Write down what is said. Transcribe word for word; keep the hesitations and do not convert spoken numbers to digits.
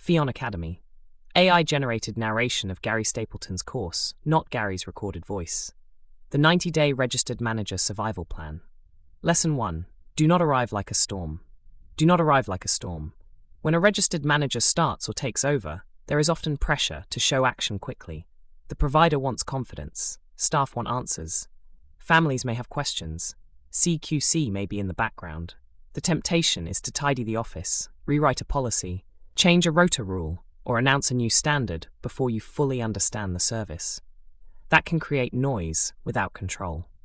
Fion Academy. A I-generated narration of Gary Stapleton's course, not Gary's recorded voice. The ninety-day Registered Manager Survival Plan. Lesson one. Do not arrive like a storm. Do not arrive like a storm. When a registered manager starts or takes over, there is often pressure to show action quickly. The provider wants confidence. Staff want answers. Families may have questions. C Q C may be in the background. The temptation is to tidy the office, rewrite a policy, change a rota rule, or announce a new standard before you fully understand the service. That can create noise without control.